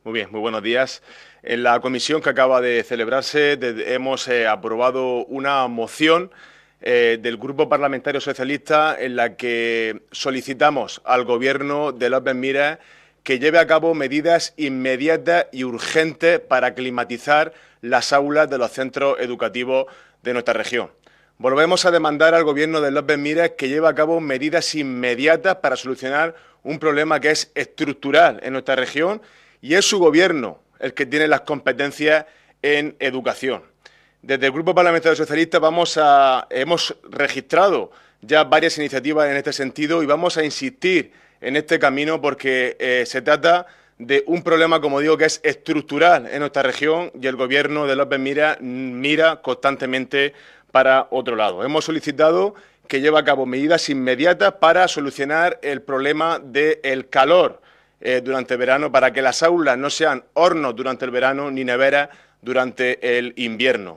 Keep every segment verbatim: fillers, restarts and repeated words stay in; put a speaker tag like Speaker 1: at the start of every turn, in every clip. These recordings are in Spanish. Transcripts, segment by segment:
Speaker 1: Muy bien, muy buenos días. En la comisión que acaba de celebrarse de, hemos eh, aprobado una moción eh, del Grupo Parlamentario Socialista en la que solicitamos al Gobierno de López Miras que lleve a cabo medidas inmediatas y urgentes para climatizar las aulas de los centros educativos de nuestra región. Volvemos a demandar al Gobierno de López Miras que lleve a cabo medidas inmediatas para solucionar un problema que es estructural en nuestra región y es su Gobierno el que tiene las competencias en educación. Desde el Grupo Parlamentario Socialista vamos a, hemos registrado ya varias iniciativas en este sentido y vamos a insistir en este camino porque eh, se trata de un problema, como digo, que es estructural en nuestra región y el Gobierno de López Miras mira constantemente para otro lado. Hemos solicitado que lleve a cabo medidas inmediatas para solucionar el problema del calor eh, durante el verano, para que las aulas no sean hornos durante el verano ni neveras durante el invierno.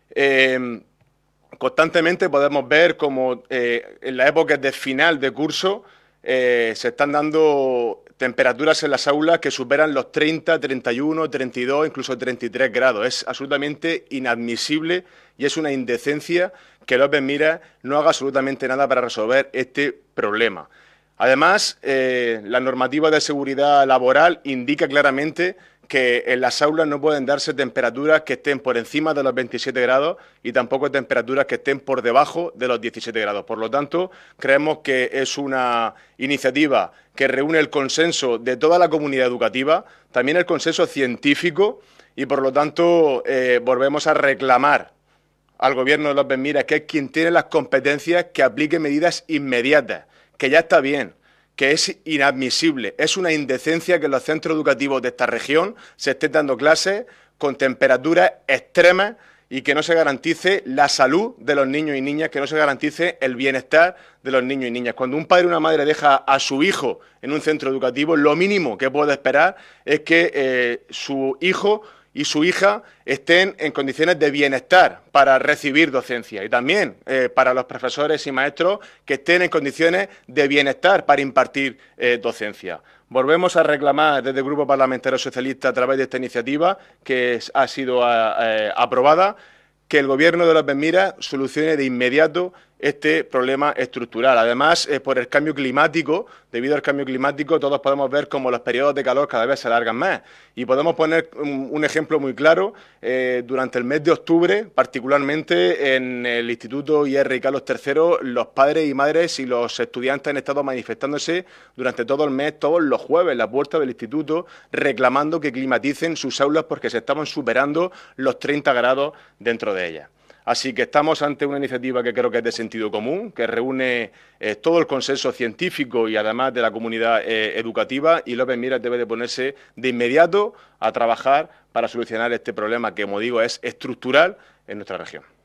Speaker 1: Eh, constantemente podemos ver como eh, en la época de final de curso eh, se están dando temperaturas en las aulas que superan los treinta, treinta y uno, treinta y dos, incluso treinta y tres grados. Es absolutamente inadmisible y es una indecencia que López Miras no haga absolutamente nada para resolver este problema. Además, eh, la normativa de seguridad laboral indica claramente que en las aulas no pueden darse temperaturas que estén por encima de los veintisiete grados y tampoco temperaturas que estén por debajo de los diecisiete grados. Por lo tanto, creemos que es una iniciativa que reúne el consenso de toda la comunidad educativa, también el consenso científico y, por lo tanto, eh, volvemos a reclamar al Gobierno de López Miras, que es quien tiene las competencias, que aplique medidas inmediatas, que ya está bien, que es inadmisible, es una indecencia que en los centros educativos de esta región se estén dando clases con temperaturas extremas y que no se garantice la salud de los niños y niñas, que no se garantice el bienestar de los niños y niñas. Cuando un padre o una madre deja a su hijo en un centro educativo, lo mínimo que puede esperar es que eh, su hijo y su hija estén en condiciones de bienestar para recibir docencia y también eh, para los profesores y maestros que estén en condiciones de bienestar para impartir eh, docencia. Volvemos a reclamar desde el Grupo Parlamentario Socialista a través de esta iniciativa que ha sido eh, aprobada que el Gobierno de López Miras solucione de inmediato este problema estructural. Además, eh, por el cambio climático, debido al cambio climático, todos podemos ver cómo los periodos de calor cada vez se alargan más. Y podemos poner un, un ejemplo muy claro. Eh, durante el mes de octubre, particularmente en el Instituto I R Carlos tercero, los padres y madres y los estudiantes han estado manifestándose durante todo el mes, todos los jueves, en la puerta del instituto, reclamando que climaticen sus aulas porque se estaban superando los treinta grados dentro de ellas. Así que estamos ante una iniciativa que creo que es de sentido común, que reúne eh, todo el consenso científico y además de la comunidad eh, educativa, y López Miras debe de ponerse de inmediato a trabajar para solucionar este problema que, como digo, es estructural en nuestra región.